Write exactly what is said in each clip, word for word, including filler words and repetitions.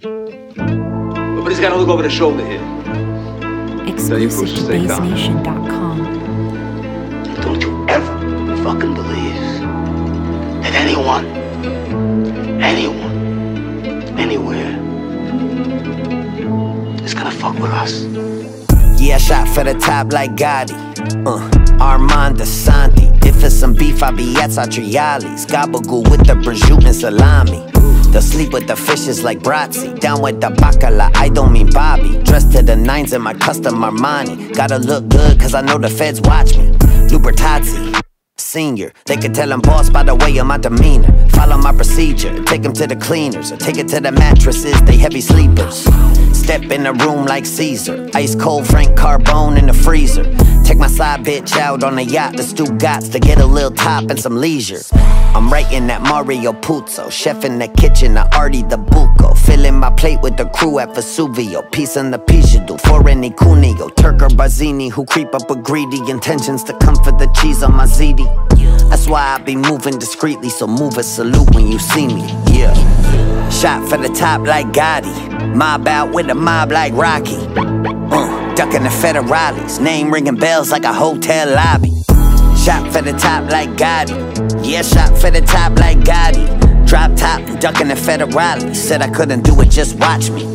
Nobody's gotta look over the shoulder here. Exclusive to Bass Nation dot com. Don't you ever fucking believe that anyone, anyone, anywhere is gonna fuck with us. Yeah, I shot for the top like Gotti. Uh, Armand Asante. If it's some beef, I be at Satriali's. Gabagool with the prosciutto and salami. They'll sleep with the fishes like Brazzi. Down with the bacala, I don't mean Bobby. Dressed to the nines in my custom Armani. Gotta look good cause I know the feds watch me. Lubertazzi, senior. They can tell I'm boss by the way of my demeanor. Follow my procedure, take them to the cleaners. Or take it to the mattresses, they heavy sleepers. Step in the room like Caesar. Ice cold Frank Carbone in the freezer. Take my side bitch out on a yacht. The Stu Gots to get a little top and some leisure. I'm writing that Mario Puzo. Chef in the kitchen, I Artie the Buco. Filling my plate with the crew at Vesuvio. Peace in the Pijadu, for any Cuneo. Turk or Barzini who creep up with greedy intentions to come for the cheese on my ziti. That's why I be moving discreetly, so move a salute when you see me, yeah. Shot for the top like Gotti. Mob out with a mob like Rocky. Uh, ducking the federales. Name ringing bells like a hotel lobby. Shot for the top like Gotti. Yeah, shot for the top like Gotti. Drop top, ducking the federales. Said I couldn't do it, just watch me.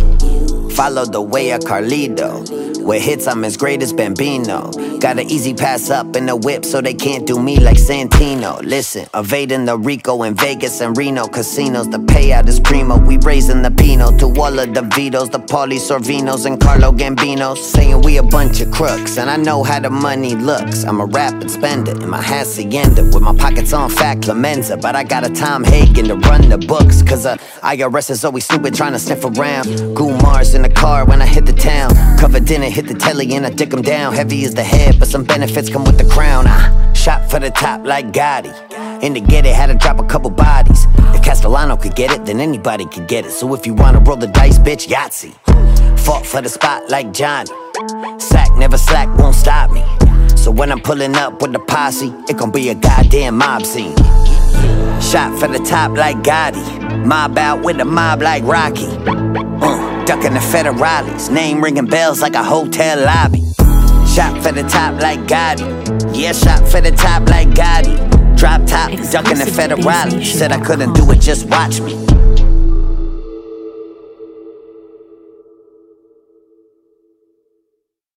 Follow the way of Carlito. With hits, I'm as great as Bambino. Got an easy pass up in the whip, so they can't do me like Santino. Listen, evading the Rico in Vegas and Reno casinos. The payout is primo, we raising the Pino. To all of the Vitos, the Pauly Sorvinos and Carlo Gambinos. Saying we a bunch of crooks, and I know how the money looks. I'm a rapid spender in my hacienda, with my pockets on fat Clemenza. But I got a Tom Hagen to run the books, cause uh, I R S is always stupid trying to sniff around. Gumars in the car when I hit the town. Cover dinner, hit the telly and I dick them down. Heavy is the head, but some benefits come with the crown. I shot for the top like Gotti. And to get it, had to drop a couple bodies. If Castellano could get it, then anybody could get it. So if you wanna roll the dice, bitch, Yahtzee. Fought for the spot like Johnny. Sack, never slack, won't stop me. So when I'm pulling up with the posse, it gon' be a goddamn mob scene. Shot for the top like Gotti. Mob out with a mob like Rocky. Uh, ducking the federales. Name ringing bells like a hotel lobby. Shot for the top like Gotti. Yeah, shot for the top like Gotti. Drop top, ducking the federales. Said I couldn't do it, just watch me.